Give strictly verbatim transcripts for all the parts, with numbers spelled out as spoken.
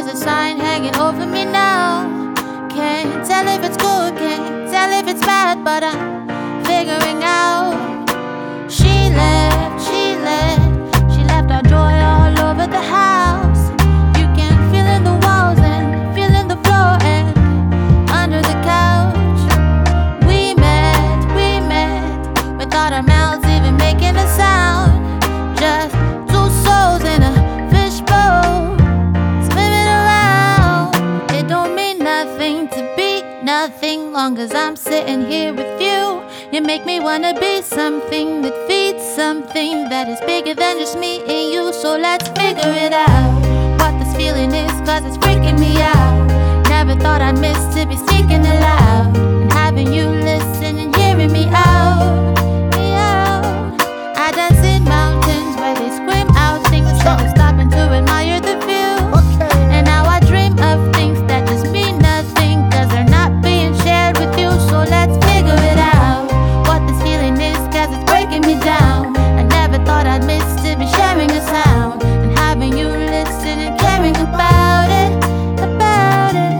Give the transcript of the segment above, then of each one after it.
there's a sign hanging over me now. Can't tell if it's good, can't tell if it's bad, but I'm figuring out. She left, she left, she left our joy all over the house. You can feel in the walls and feel in the floor and under the couch. We met, we met, without our mouths even making a sound. Just two souls in a fishbowl, swimming around. It don't mean nothing to be nothing long as I'm sitting here with you. You make me wanna be something that feeds something that is bigger than just me and you. So let's figure it out, what this feeling is, cause it's freaking me out. Never thought I'd miss to be speaking aloud and having you listen and hearing me out, me out. I dance in mountains where they scream out things instead of stopping to admire the view. And now I dream of things that just mean nothing cause they're not being shared with you. So let's figure it out, what this feeling is, cause it's breaking me down. I never thought I'd miss to be sharing a sound and having you listen and caring about it, about it.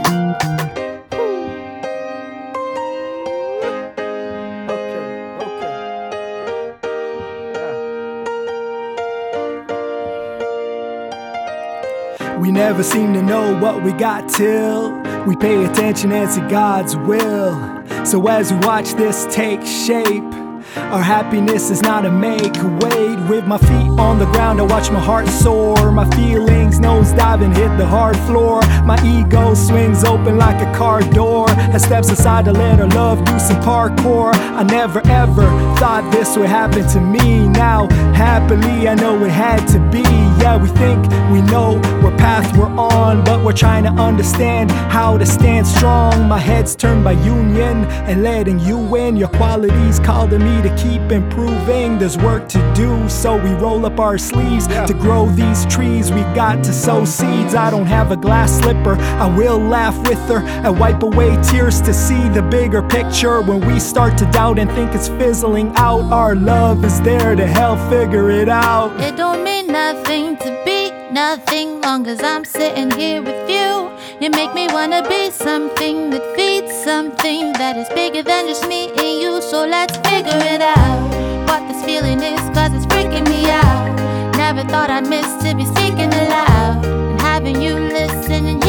We never seem to know what we got till we pay attention and see God's will. So as we watch this take shape, our happiness is not a make. Wait, with my feet on the ground, I watch my heart soar. My feelings nosedive and hit the hard floor. My ego swings open like a car door and steps aside to let our love do some parkour. I never ever thought this would happen to me. Now, happily, I know it had to be. Yeah, we think we know what path we're on, but we're trying to understand how to stand strong. My head's turned by union and letting you in. Your qualities call to me to keep improving. There's work to do, so we roll up our sleeves yeah. to grow these trees. We got to sow seeds. I don't have a glass slipper, I will laugh with her and wipe away tears to see the bigger picture. When we start to doubt and think it's fizzling out, our love is there to help figure it out. It don't mean nothing to be nothing long as I'm sitting here with you. You make me wanna be something that feeds something that is bigger than just me and you. So let's figure it out, what this feeling is, cause it's freaking me out. Never thought I'd miss to be speaking aloud and having you listen and